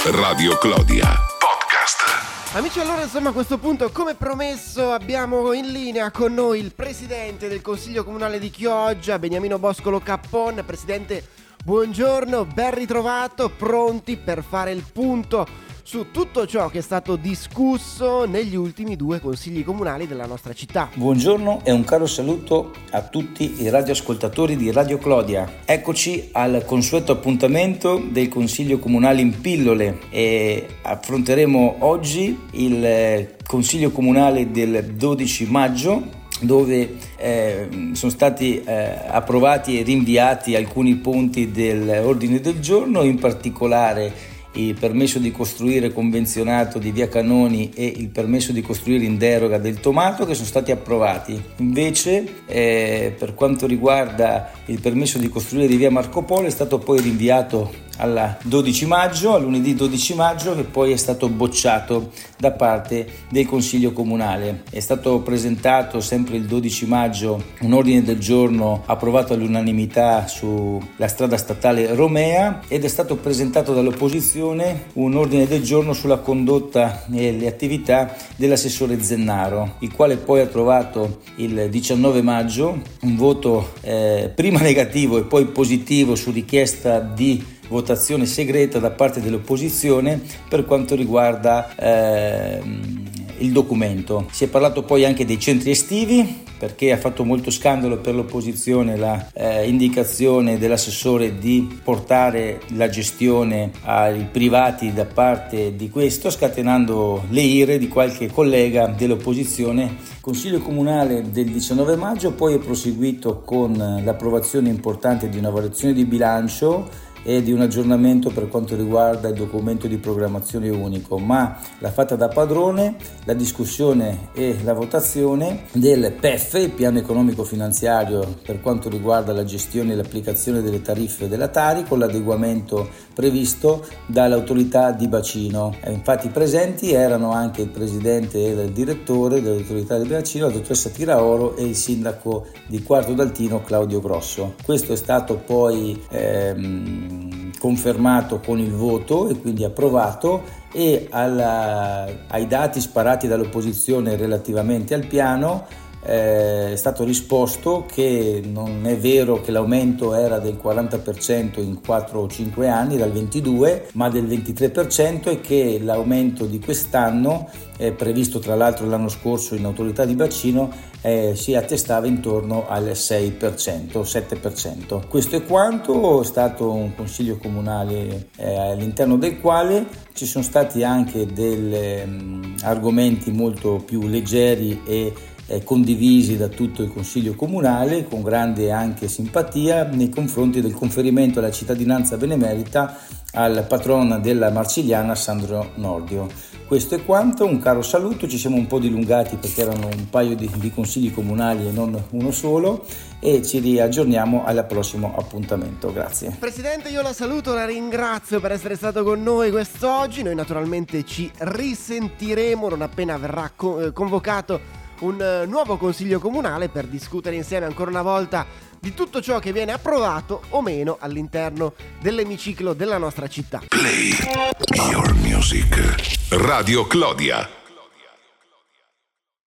Radio Clodia Podcast. Amici, allora insomma a questo punto, come promesso, abbiamo in linea con noi il presidente del Consiglio Comunale di Chioggia, Beniamino Boscolo Cappon. Presidente, buongiorno, ben ritrovato, pronti per fare il punto su tutto ciò che è stato discusso negli ultimi due consigli comunali della nostra città. Buongiorno e un caro saluto a tutti i radioascoltatori di Radio Clodia. Eccoci al consueto appuntamento del Consiglio Comunale in pillole e affronteremo oggi il Consiglio Comunale del 12 maggio, dove sono stati approvati e rinviati alcuni punti dell'ordine del giorno, in particolare il permesso di costruire convenzionato di via Canoni e il permesso di costruire in deroga del Tomato, che sono stati approvati. Invece per quanto riguarda il permesso di costruire di via Marco Polo è stato poi rinviato al 12 maggio, a lunedì 12 maggio, che poi è stato bocciato da parte del Consiglio Comunale. È stato presentato sempre il 12 maggio un ordine del giorno approvato all'unanimità sulla strada statale Romea ed è stato presentato dall'opposizione un ordine del giorno sulla condotta e le attività dell'assessore Zennaro, il quale poi ha trovato il 19 maggio un voto prima negativo e poi positivo su richiesta di votazione segreta da parte dell'opposizione per quanto riguarda il documento. Si è parlato poi anche dei centri estivi, perché ha fatto molto scandalo per l'opposizione la indicazione dell'assessore di portare la gestione ai privati da parte di questo, scatenando le ire di qualche collega dell'opposizione. Consiglio Comunale del 19 maggio poi è proseguito con l'approvazione importante di una variazione di bilancio e di un aggiornamento per quanto riguarda il documento di programmazione unico, ma l'ha fatta da padrone la discussione e la votazione del PEF, il piano economico finanziario, per quanto riguarda la gestione e l'applicazione delle tariffe della Tari, con l'adeguamento previsto dall'autorità di bacino. Infatti presenti erano anche il presidente e il direttore dell'autorità di bacino, la dottoressa Tiraoro, e il sindaco di Quarto d'Altino Claudio Grosso. Questo è stato poi confermato con il voto e quindi approvato, e ai dati sparati dall'opposizione relativamente al piano è stato risposto che non è vero che l'aumento era del 40% in 4 o 5 anni, dal 22, ma del 23%, e che l'aumento di quest'anno, previsto tra l'altro l'anno scorso in autorità di bacino, si attestava intorno al 6%, 7%. Questo è quanto. È stato un consiglio comunale all'interno del quale ci sono stati anche degli argomenti molto più leggeri e condivisi da tutto il Consiglio Comunale, con grande anche simpatia nei confronti del conferimento alla cittadinanza benemerita al patrono della Marcigliana Sandro Nordio. Questo è quanto, un caro saluto, ci siamo un po' dilungati perché erano un paio di consigli comunali e non uno solo, e ci riaggiorniamo al prossimo appuntamento. Grazie. Presidente, io la saluto, la ringrazio per essere stato con noi quest'oggi. Noi naturalmente ci risentiremo non appena verrà convocato un nuovo consiglio comunale per discutere insieme ancora una volta di tutto ciò che viene approvato o meno all'interno dell'emiciclo della nostra città. Play your music. Radio Clodia.